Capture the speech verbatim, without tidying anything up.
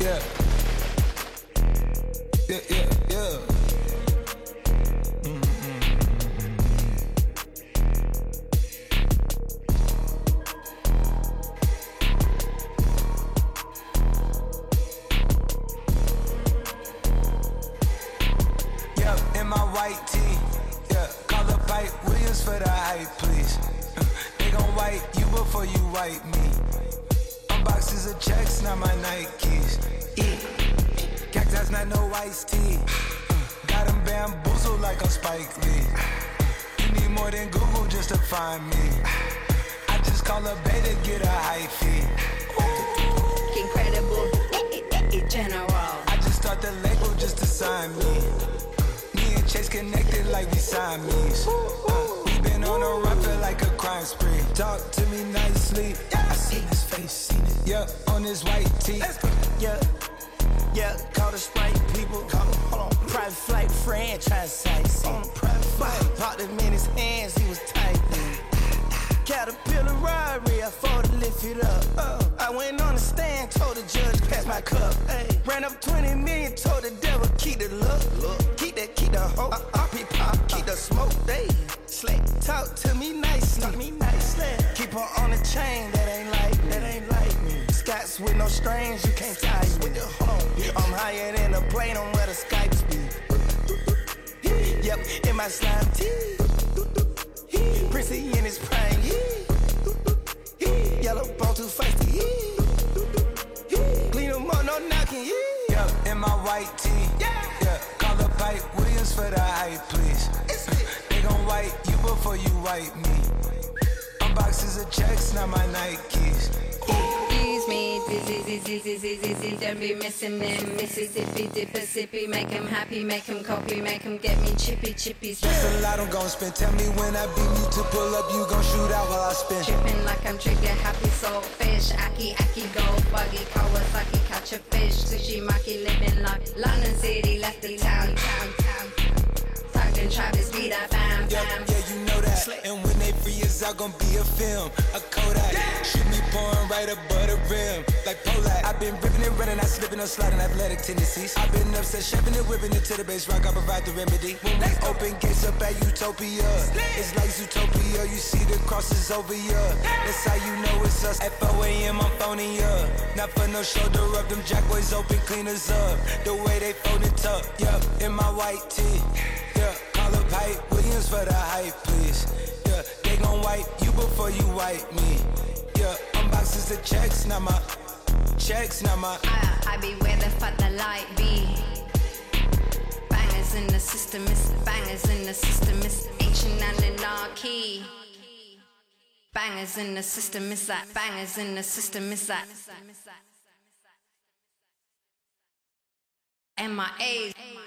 Yeah. Yeah, yeah, yeah. Mm-hmm. Yeah, in my white tee. Yeah, call up Pipe Williams for the hype, please. They gon' wipe you before you wipe me. Boxes of checks, not my Nikes. E. Cactus, not no iced tea. Got them bamboozled like I'm Spike Lee. You need more than Google just to find me. I just call a beta, get a high fee. Incredible, general. I just start the label just to sign me. Me and Chase connected like we Siamese. Uh, we been on a run, feel like a crime spree. Talk to me nicely. I seen his face, seen it. Yeah, on his white tee. Yeah, yeah, call the Sprite people. Call him, hold on. Private flight franchise sites. On a private flight. Popped him in his hands, he was tight. Caterpillar robbery, I fought to lift it up. Uh, I went on the stand, told the judge, pass my cup. Ay. Ran up twenty million, told the devil, keep the look. look. Keep that, keep the hope. R P pop, keep the smoke. They slick. Talk to me nicely. Talk me nicely. Keep her on the chain, that ain't like, that ain't like me. Scots with no strings, you can't tie me. I'm higher than a plane on where the Skypes be. Yep, in my slime tee. Prissy in his prime, yeah. Yellow bone too feisty, yeah. Clean them up, no knocking, yeah. Yeah, in my white tee. Yeah, yeah. Call up Pipe Williams for the hype, please. They gon' wipe you before you wipe me. Boxes of checks, not my Nikes. Excuse me, dizzy, dizzy, dizzy, dizzy, don't be missing them. Mississippi, Dipper, make him happy, make him copy, make him get me chippy, chippies. That's a lot I'm gon' spend. Tell me when I beat you to pull up, you gon' shoot out while I spin. Tripping like I'm trigger happy, soul fish. Aki, aki, gold buggy, Kawasaki, catch a fish. Sushi, maki, living like London City, left the town, town, town. Tugged and Travis, be that bam, yeah, bam. yeah, you know that. And when they free us out, gon' be a film, a Kodak. Shoot me pouring right above the rim, like Polak. I've been ripping and running, I slipping and sliding, athletic tendencies. I've been upset, shoving and whipping it to the base rock. I provide the remedy. When we open gates up at Utopia, it's like Zootopia. You see the crosses over ya. That's how you know it's us. At four a.m. I'm phoning ya. Not for no shoulder up, them jack boys open cleaners up. The way they fold it up, yeah. In my white tee, yeah. Call up Pipe Williams for the hype, please. Yeah, they gon' wipe you before you wipe me. Yeah, unboxes the checks, not my checks, not my. I, I be where the fuck the light be. Bangers in the system, it's bangers in the system, it's ancient anarchy. Bangers in the system, it's that bangers in the system, it's that. M I A's.